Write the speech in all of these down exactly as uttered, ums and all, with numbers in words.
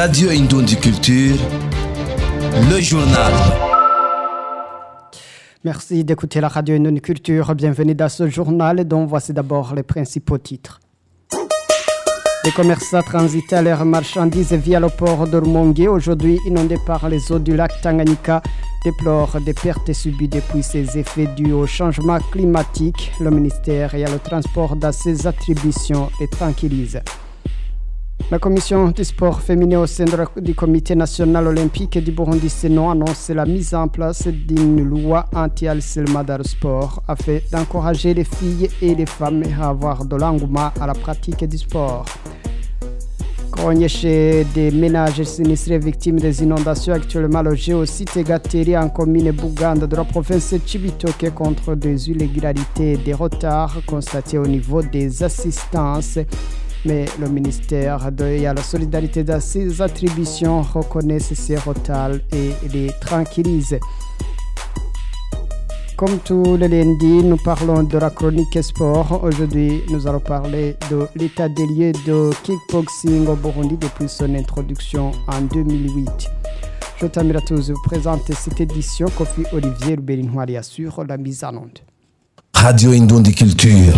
Radio Indoundi Culture, le journal. Merci d'écouter la Radio Indoundi Culture. Bienvenue dans ce journal dont voici d'abord les principaux titres. Les commerçants transitent leurs marchandises via le port de Rumongue, aujourd'hui inondés par les eaux du lac Tanganyika, déplorent des pertes subies depuis ces effets dus au changement climatique. Le ministère et le transport dans ses attributions les tranquillise. La commission du sport féminin au sein du comité national olympique du Burundi Sénon annonce la mise en place d'une loi anti-harcèlement dans le sport afin d'encourager les filles et les femmes à avoir de l'engouement à la pratique du sport. Grogne chez des ménages sinistrés victimes des inondations actuellement logés au site Gateri en commune Buganda de la province de Cibitoke contre des irrégularités et des retards constatés au niveau des assistances. Mais le ministère de la solidarité dans ses attributions reconnaît ces retards et les tranquillise. Comme tous les lundis, nous parlons de la chronique sport. Aujourd'hui, nous allons parler de l'état des lieux de kickboxing au Burundi depuis son introduction en deux mille huit. Je t'amène à tous vous présenter cette édition. Kofi Olivier Ruberinwari assure la mise en onde. Radio Indoundi Culture.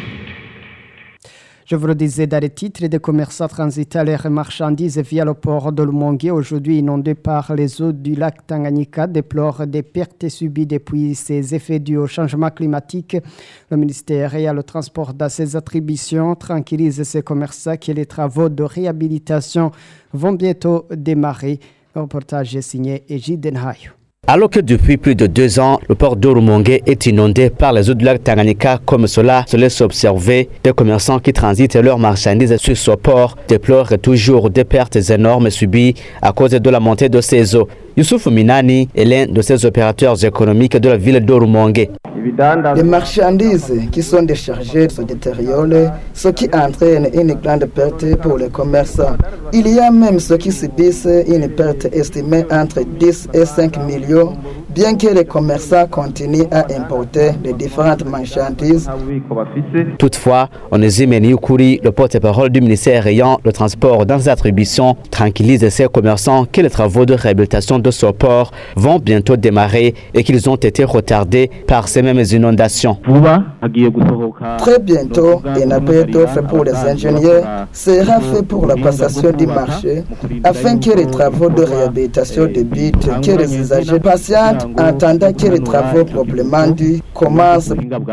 Je vous le disais dans les titres, des commerçants transitent leurs marchandises via le port de Rumongue, aujourd'hui inondés par les eaux du lac Tanganyika, déplorent des pertes subies depuis ces effets dus au changement climatique. Le ministère et le transport dans ses attributions tranquillise ces commerçants que les travaux de réhabilitation vont bientôt démarrer. Le reportage est signé Égide Denhayo. Alors que depuis plus de deux ans, le port de Rumongue est inondé par les eaux du lac Tanganyika, comme cela se laisse observer, des commerçants qui transitent leurs marchandises sur ce port déplorent toujours des pertes énormes subies à cause de la montée de ces eaux. Youssouf Minani est l'un de ces opérateurs économiques de la ville de Rumongue. Les marchandises qui sont déchargées se détériorent, ce qui entraîne une grande perte pour les commerçants. Il y a même ceux qui subissent une perte estimée entre dix et cinq millions, bien que les commerçants continuent à importer les différentes marchandises. Toutefois, Onésime Niukuri, le porte-parole du ministère ayant le transport dans ses attributions, tranquillise ces commerçants que les travaux de réhabilitation de ce port vont bientôt démarrer et qu'ils ont été retardés par ces mêmes inondations. Très bientôt, un appel d'offres pour les ingénieurs sera fait pour la passation du marché afin que les travaux de réhabilitation débutent, que les usagers patientent en attendant que les travaux proprement dits commencent.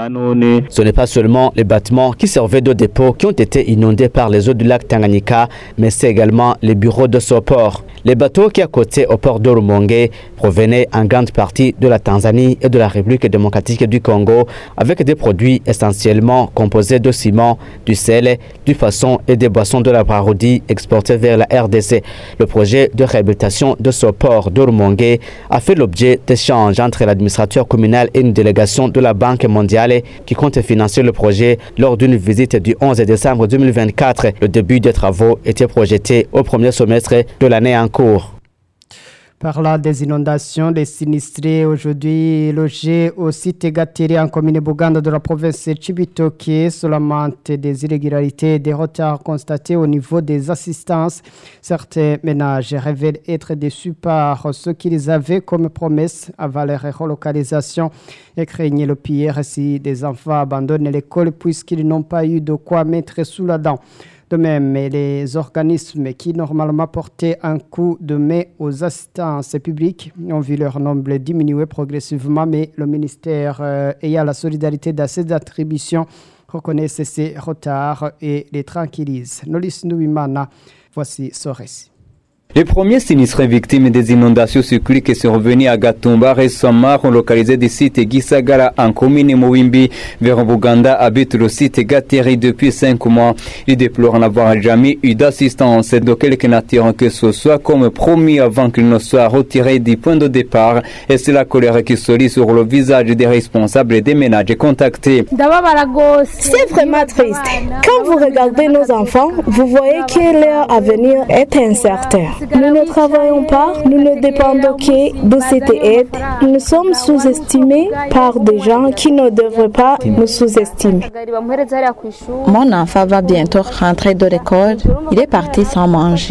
Ce n'est pas seulement les bâtiments qui servaient de dépôt qui ont été inondés par les eaux du lac Tanganyika, mais c'est également les bureaux de ce port. Les bateaux qui accotaient au port de Rumongue provenaient en grande partie de la Tanzanie et de la République démocratique du Congo, avec des produits essentiellement composés de ciment, du sel, du poisson et des boissons de la parodie exportés vers la R D C. Le projet de réhabilitation de ce port de Rumongue a fait l'objet d'échanges entre l'administrateur communal et une délégation de la Banque mondiale qui compte financer le projet lors d'une visite du onze décembre deux mille vingt-quatre. Le début des travaux était projeté au premier semestre de l'année en cours. Par là, des inondations, les sinistrés aujourd'hui logés au site Gateri en commune Buganda de la province de Cibitoke, seulement des irrégularités et des retards constatés au niveau des assistances. Certains ménages révèlent être déçus par ce qu'ils avaient comme promesse avant leur relocalisation et craignaient le pire si des enfants abandonnent l'école puisqu'ils n'ont pas eu de quoi mettre sous la dent. De même, les organismes qui normalement portaient un coup de main aux assistances publiques ont vu leur nombre diminuer progressivement, mais le ministère euh, ayant la solidarité dans ses attributions reconnaît ces retards et les tranquillise. Nolis Nouimana, voici ce récit. Les premiers sinistrés victimes des inondations cycliques sont revenus à Gatumba récemment relocalisés du site Gisagara en commune Mouimbi vers Buganda habitent le site Gateri depuis cinq mois. Ils déplorent n'avoir jamais eu d'assistance de quelque nature que ce soit comme promis avant qu'ils ne soient retirés du point de départ et c'est la colère qui se lit sur le visage des responsables des ménages contactés. C'est vraiment triste. Quand vous regardez nos enfants, vous voyez que leur avenir est incertain. Nous ne travaillons pas, nous ne dépendons que de cette aide. Nous sommes sous-estimés par des gens qui ne devraient pas nous sous-estimer. Mon enfant va bientôt rentrer de l'école. Il est parti sans manger.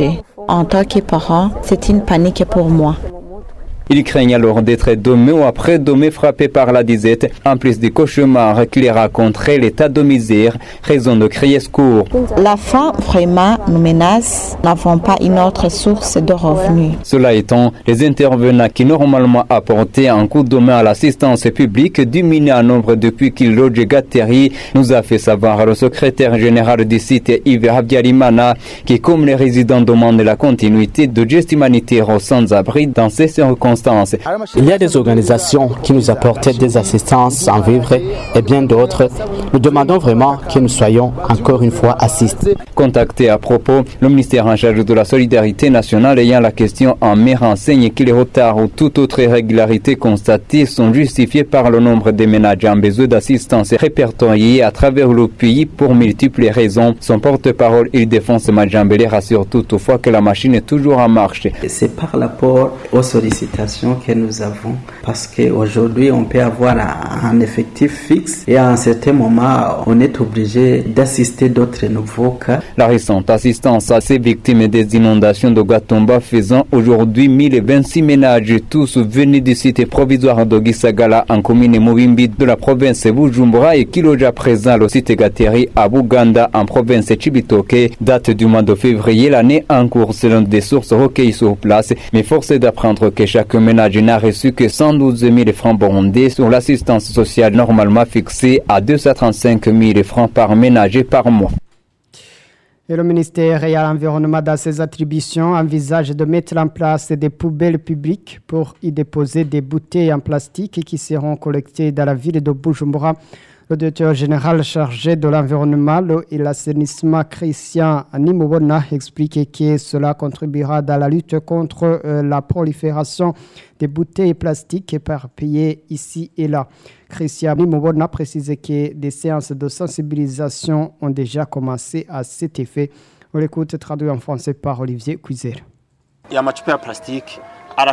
en tant que parent, c'est une panique pour moi. Il craignent alors d'être demain ou après-demain frappé par la disette, en plus des cauchemars qui les raconteraient l'état de misère, raison de crier secours. La faim vraiment nous menace, nous n'avons pas une autre source de revenus. Cela étant, les intervenants qui normalement apportaient un coup de main à l'assistance publique diminuent en nombre depuis qu'il loge Gateri, nous a fait savoir le secrétaire général du site Yves Habyarimana, qui comme les résidents demandent la continuité de gestes humanitaires aux sans-abri dans ces circonstances. Il y a des organisations qui nous apportent des assistances en vivres et bien d'autres. Nous demandons vraiment que nous soyons encore une fois assistés. Contacté à propos, le ministère en charge de la solidarité nationale ayant la question en main renseigne que les retards ou toute autre irrégularité constatée sont justifiés par le nombre de ménages en besoin d'assistance répertoriés à travers le pays pour multiples raisons. Son porte-parole Ildefonse Majambele rassure toutefois que la machine est toujours en marche. C'est par rapport aux sollicitations que nous avons, parce qu'aujourd'hui on peut avoir un effectif fixe et à un certain moment on est obligé d'assister d'autres nouveaux cas. La récente assistance à ces victimes des inondations de Gatumba faisant aujourd'hui mille vingt-six ménages, tous venus du site provisoire de Gisagala en commune Mubimbi de la province Bujumbura et qui loge à présent le site Gateri à Buganda en province Chibitoke, date du mois de février, l'année en cours selon des sources recueillies sur place, mais force est d'apprendre que chaque ménage n'a reçu que cent douze mille francs burundais sur l'assistance sociale normalement fixée à deux cent trente-cinq mille francs par ménage et par mois. Et le ministère et à l'environnement dans ses attributions envisage de mettre en place des poubelles publiques pour y déposer des bouteilles en plastique qui seront collectées dans la ville de Bujumbura. Le directeur général chargé de l'environnement et l'assainissement Christian Nimobona explique que cela contribuera dans la lutte contre euh, la prolifération des bouteilles plastiques éparpillées ici et là. Christian Nimobona précise que des séances de sensibilisation ont déjà commencé à cet effet. On l'écoute traduit en français par Olivier Cuizer. Il y a un plastique.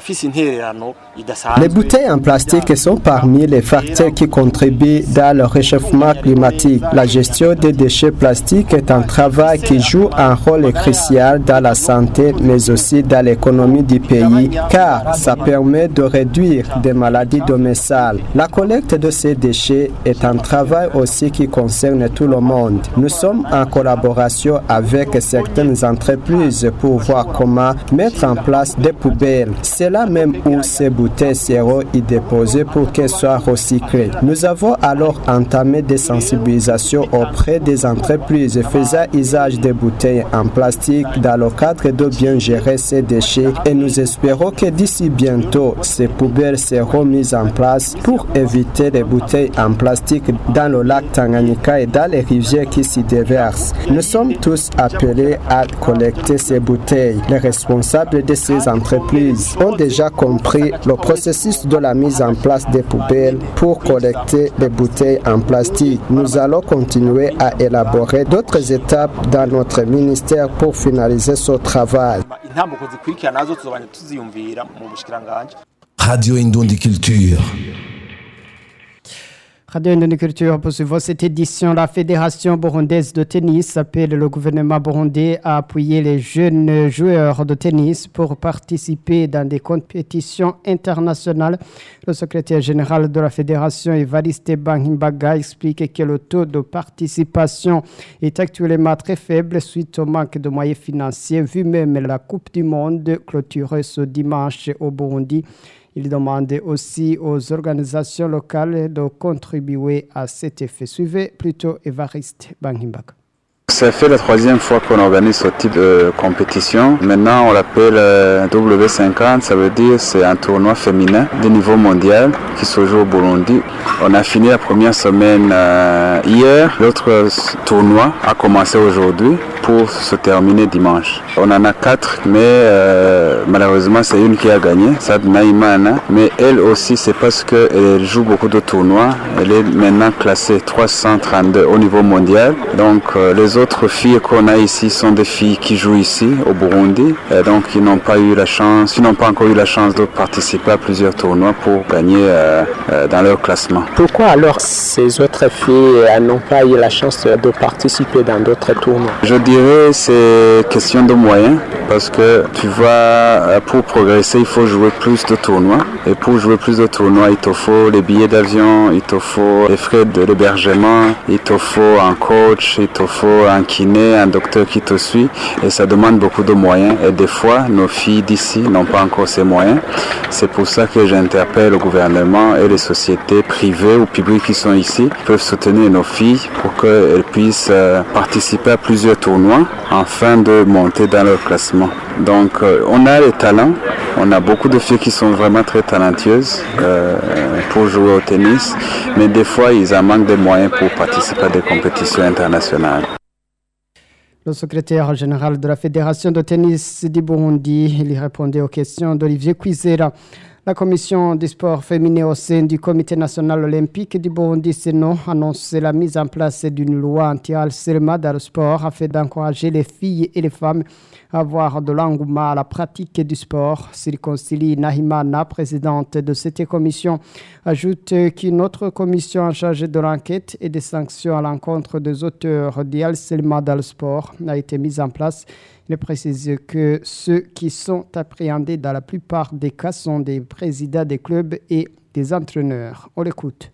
Les bouteilles en plastique sont parmi les facteurs qui contribuent dans le réchauffement climatique. La gestion des déchets plastiques est un travail qui joue un rôle crucial dans la santé, mais aussi dans l'économie du pays, car ça permet de réduire des maladies domesticales. La collecte de ces déchets est un travail aussi qui concerne tout le monde. Nous sommes en collaboration avec certaines entreprises pour voir comment mettre en place des poubelles. C'est là même où ces bouteilles seront y déposées pour qu'elles soient recyclées. Nous avons alors entamé des sensibilisations auprès des entreprises faisant usage des bouteilles en plastique dans le cadre de bien gérer ces déchets et nous espérons que d'ici bientôt, ces poubelles seront mises en place pour éviter les bouteilles en plastique dans le lac Tanganyika et dans les rivières qui s'y déversent. Nous sommes tous appelés à collecter ces bouteilles. Les responsables de ces entreprises ont déjà compris le processus de la mise en place des poubelles pour collecter les bouteilles en plastique. Nous allons continuer à élaborer d'autres étapes dans notre ministère pour finaliser ce travail. Radio Indundi Culture. Radio Indundi Culture poursuivant cette édition. La Fédération burundaise de tennis appelle le gouvernement burundais à appuyer les jeunes joueurs de tennis pour participer dans des compétitions internationales. Le secrétaire général de la Fédération, Evariste Banhimbaga, explique que le taux de participation est actuellement très faible suite au manque de moyens financiers, vu même la Coupe du Monde clôturée ce dimanche au Burundi. Il demande aussi aux organisations locales de contribuer à cet effet. Suivez plutôt Evariste Banhimbaga. Ça fait la troisième fois qu'on organise ce type de compétition. Maintenant, on l'appelle euh, W cinquante, ça veut dire c'est un tournoi féminin de niveau mondial qui se joue au Burundi. On a fini la première semaine euh, hier. L'autre tournoi a commencé aujourd'hui pour se terminer dimanche. On en a quatre, mais euh, malheureusement, c'est une qui a gagné, Sadna Imana. Mais elle aussi, c'est parce qu'elle joue beaucoup de tournois. Elle est maintenant classée trois cent trente-deux au niveau mondial. Donc, euh, les les autres filles qu'on a ici sont des filles qui jouent ici au Burundi, et donc ils n'ont pas eu la chance, ils n'ont pas encore eu la chance de participer à plusieurs tournois pour gagner euh, euh, dans leur classement. Pourquoi alors ces autres filles n'ont pas eu la chance de participer dans d'autres tournois? Je dirais c'est question de moyens, parce que tu vois, pour progresser, il faut jouer plus de tournois, et pour jouer plus de tournois, il te faut les billets d'avion, il te faut les frais de l'hébergement, il te faut un coach, il te faut un kiné, un docteur qui te suit, et ça demande beaucoup de moyens, et des fois, nos filles d'ici n'ont pas encore ces moyens. C'est pour ça que j'interpelle le gouvernement et les sociétés privées ou publiques qui sont ici peuvent soutenir nos filles pour qu'elles puissent euh, participer à plusieurs tournois afin de monter dans leur classement. Donc euh, on a les talents, on a beaucoup de filles qui sont vraiment très talentueuses euh, pour jouer au tennis, mais des fois ils en manquent des moyens pour participer à des compétitions internationales. Le secrétaire général de la Fédération de tennis du Burundi, il répondait aux questions d'Olivier Kwizera. La commission du sport féminin au sein du Comité national olympique du Burundi, Seno, annonce la mise en place d'une loi anti-harcèlement dans le sport afin d'encourager les filles et les femmes à avoir de l'engouement à la pratique du sport. Sirikoncili Nahimana, présidente de cette commission, ajoute qu'une autre commission en charge de l'enquête et des sanctions à l'encontre des auteurs du harcèlement dans le sport a été mise en place. Il précise que ceux qui sont appréhendés dans la plupart des cas sont des présidents des clubs et des entraîneurs. On l'écoute.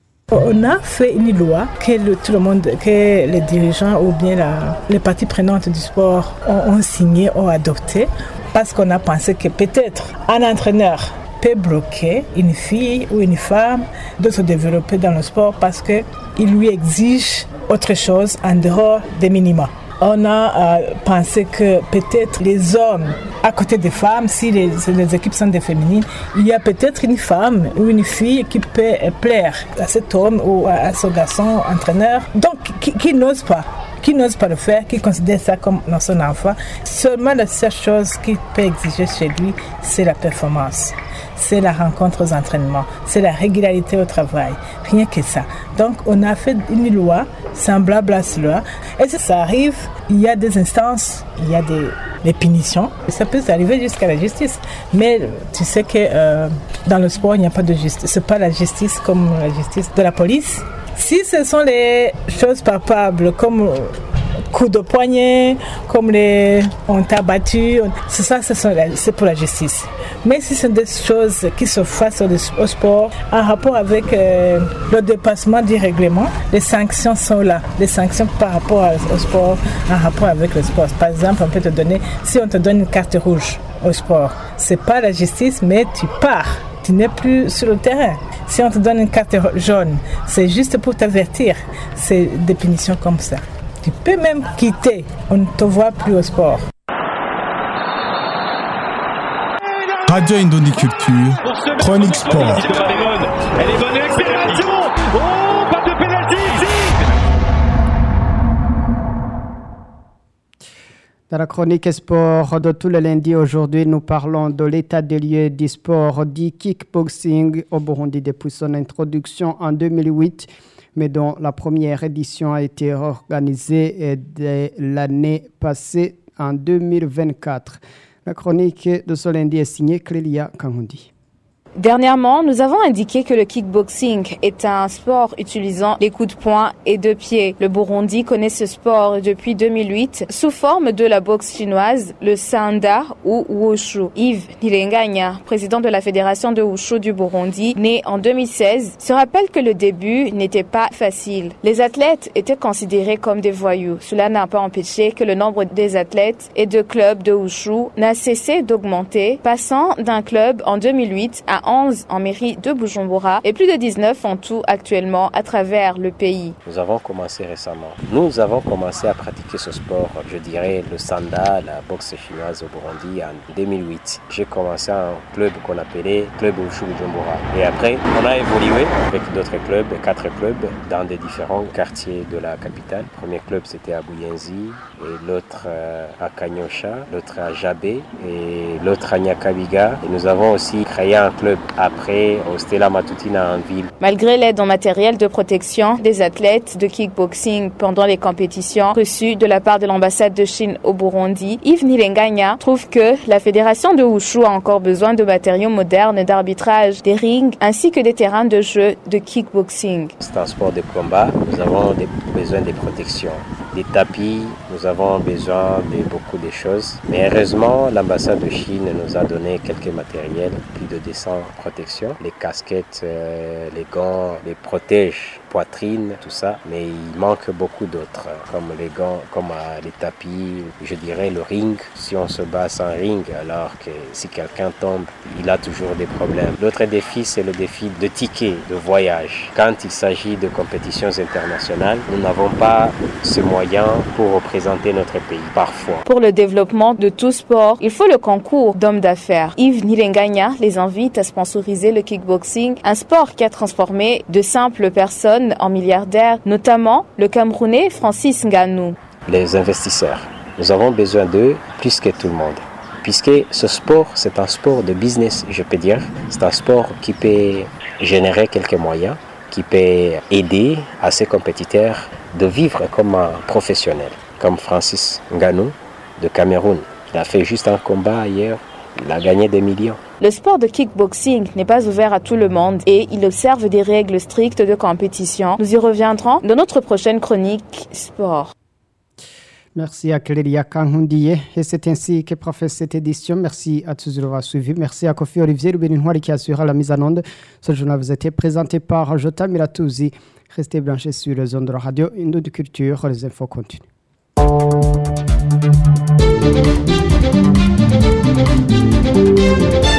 On a fait une loi que le, tout le monde, que les dirigeants ou bien la, les parties prenantes du sport ont, ont signé, ont adopté, parce qu'on a pensé que peut-être un entraîneur peut bloquer une fille ou une femme de se développer dans le sport parce qu'il lui exige autre chose en dehors des minima. On a euh, pensé que peut-être les hommes, à côté des femmes, si les, les équipes sont des féminines, il y a peut-être une femme ou une fille qui peut plaire à cet homme ou à ce garçon entraîneur, donc qui, qui n'ose pas. qui n'ose pas le faire, qui considère ça comme son enfant. Seulement la seule chose qu'il peut exiger chez lui, c'est la performance. C'est la rencontre aux entraînements, c'est la régularité au travail, rien que ça. Donc on a fait une loi semblable à cela. Et si ça arrive, il y a des instances, il y a des, des punitions. Ça peut arriver jusqu'à la justice. Mais tu sais que euh, dans le sport, il n'y a pas de justice. Ce n'est pas la justice comme la justice de la police. Si ce sont les choses palpables comme coup de poignet, comme les on t'a battu, c'est ça, c'est pour la justice. Mais si ce sont des choses qui se fassent au sport en rapport avec euh, le dépassement du règlement, les sanctions sont là. Les sanctions par rapport au sport, en rapport avec le sport. Par exemple, on peut te donner, si on te donne une carte rouge au sport, c'est pas la justice, mais tu pars. Tu n'es plus sur le terrain. Si on te donne une carte jaune, c'est juste pour t'avertir. C'est des punitions comme ça. Tu peux même quitter. On ne te voit plus au sport. Radio Indondi Culture, Chronique Sport. Elle est bonne, accélération. Oh, pas de pénalty ici. Dans la chronique sport de tous les lundis, aujourd'hui, nous parlons de l'état des lieux du sport du kickboxing au Burundi depuis son introduction en deux mille huit, mais dont la première édition a été organisée dès l'année passée en deux mille vingt-quatre. La chronique de ce lundi est signée Clélia Kangundi. Dernièrement, nous avons indiqué que le kickboxing est un sport utilisant les coups de poing et de pied. Le Burundi connaît ce sport depuis deux mille huit sous forme de la boxe chinoise, le Sanda ou Wushu. Yves Nilenganya, président de la Fédération de Wushu du Burundi, né en deux mille seize, se rappelle que le début n'était pas facile. Les athlètes étaient considérés comme des voyous. Cela n'a pas empêché que le nombre des athlètes et de clubs de Wushu n'a cessé d'augmenter, passant d'un club en deux mille huit à onze en mairie de Bujumbura et plus de dix-neuf en tout actuellement à travers le pays. Nous avons commencé récemment. Nous avons commencé à pratiquer ce sport, je dirais le Sanda, la boxe chinoise au Burundi en deux mille huit. J'ai commencé un club qu'on appelait Club Wushu Bujumbura. Et après, on a évolué avec d'autres clubs, quatre clubs dans des différents quartiers de la capitale. Le premier club c'était à Buyenzi, et l'autre à Kanyosha, l'autre à Jabé et l'autre à Nyakabiga. Et nous avons aussi créé un club club. Après, au Stella Matutina en ville. Malgré l'aide en matériel de protection des athlètes de kickboxing pendant les compétitions reçues de la part de l'ambassade de Chine au Burundi, Yves Nilenganya trouve que la fédération de Wushu a encore besoin de matériaux modernes d'arbitrage, des rings ainsi que des terrains de jeu de kickboxing. C'est un sport de combat, nous avons des, besoin de protection, des tapis, nous avons besoin de beaucoup de choses. Mais heureusement, l'ambassade de Chine nous a donné quelques matériels, plus de deux cents protections, les casquettes, euh, les gants, les protèges, poitrine, tout ça. Mais il manque beaucoup d'autres, comme les gants, comme euh, les tapis, je dirais le ring. Si on se bat sans ring, alors que si quelqu'un tombe, il a toujours des problèmes. L'autre défi, c'est le défi de ticket de voyage. Quand il s'agit de compétitions internationales, nous n'avons pas ce moyen pour représenter notre pays, parfois. Pour le développement de tout sport, il faut le concours d'hommes d'affaires. Yves Nilenganya les invite à sponsoriser le kickboxing, un sport qui a transformé de simples personnes en milliardaires, notamment le Camerounais Francis Ngannou. Les investisseurs, nous avons besoin d'eux plus que tout le monde. Puisque ce sport, c'est un sport de business, je peux dire. C'est un sport qui peut générer quelques moyens, qui peut aider à ses compétiteurs de vivre comme un professionnel, comme Francis Ngannou de Cameroun. Il a fait juste un combat hier, il a gagné des millions. Le sport de kickboxing n'est pas ouvert à tout le monde et il observe des règles strictes de compétition. Nous y reviendrons dans notre prochaine chronique sport. Merci à Clélia Kangundiye. Et c'est ainsi que professe cette édition. Merci à tous de l'avoir suivi. Merci à Kofi Olivier Rubeninwari qui assure la mise en onde. Ce journal vous a été présenté par Jota Miratouzi. Restez branchés sur les ondes de radio Indo de Culture. Les infos continuent. Thank you.